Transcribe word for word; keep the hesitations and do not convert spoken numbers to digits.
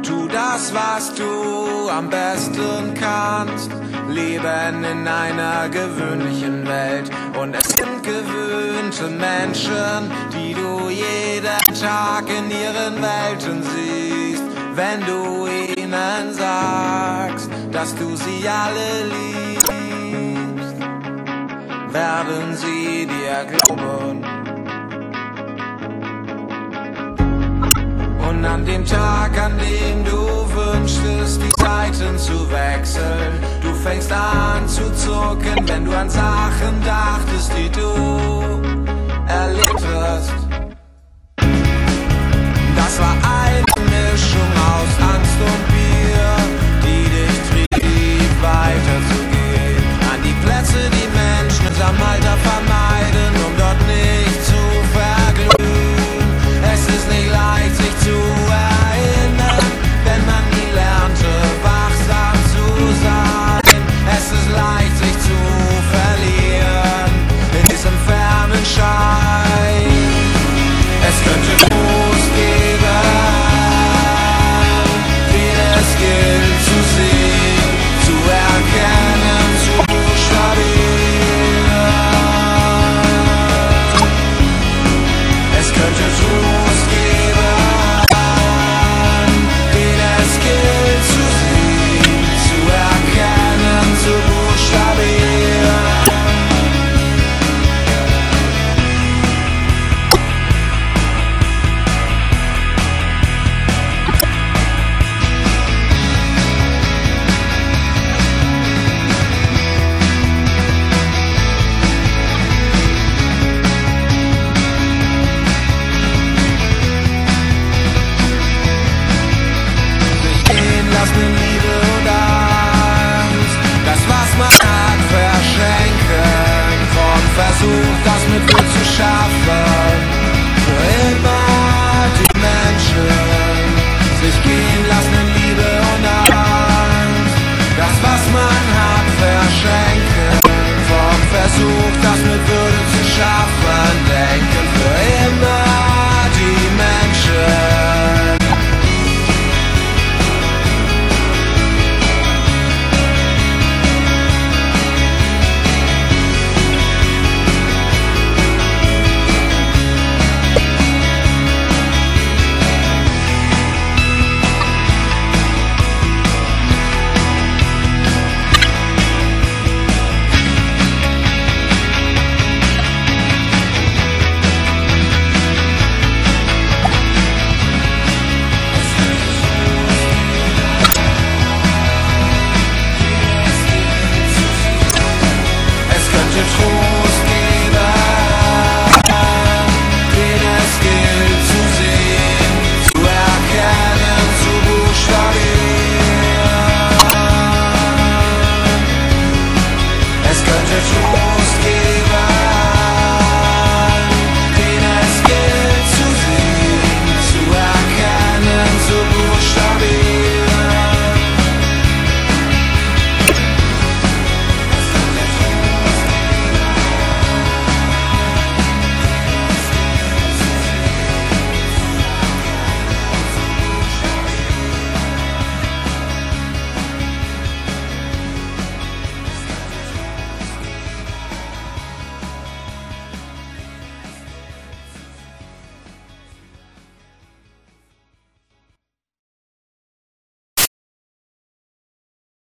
Tu das, was du am besten kannst. Leben in einer gewöhnlichen Welt. Und es sind gewöhnte Menschen, die du jeden Tag in ihren Welten siehst. Wenn du ihnen sagst, dass du sie alle liebst, werden sie dir glauben. Und an dem Tag, an dem du wünschtest, die Seiten zu wechseln, du fängst an zu zucken, wenn du an Sachen dachtest, die du erlebt hast. Das war eine Mischung aus Angst und Bier, die dich trieb, weiterzugehen. An die Plätze, die Menschen am Alter vermeiden, um dort nicht zu verglühen. Es ist nicht leicht, sich zu erinnern, wenn man nie lernte, wachsam zu sein. Es ist leicht, sich zu verlieren in diesem fernen Schein. Es könnte Trost geben, den es gilt zu sehen, zu erkennen, zu buchstabieren. Es könnte Trost geben, den es gilt zu sehen, zu erkennen, zu buchstabieren. Lass mir Liebe und Angst, das was man hat verschenken. Komm, versuch das mit mir zu schaffen.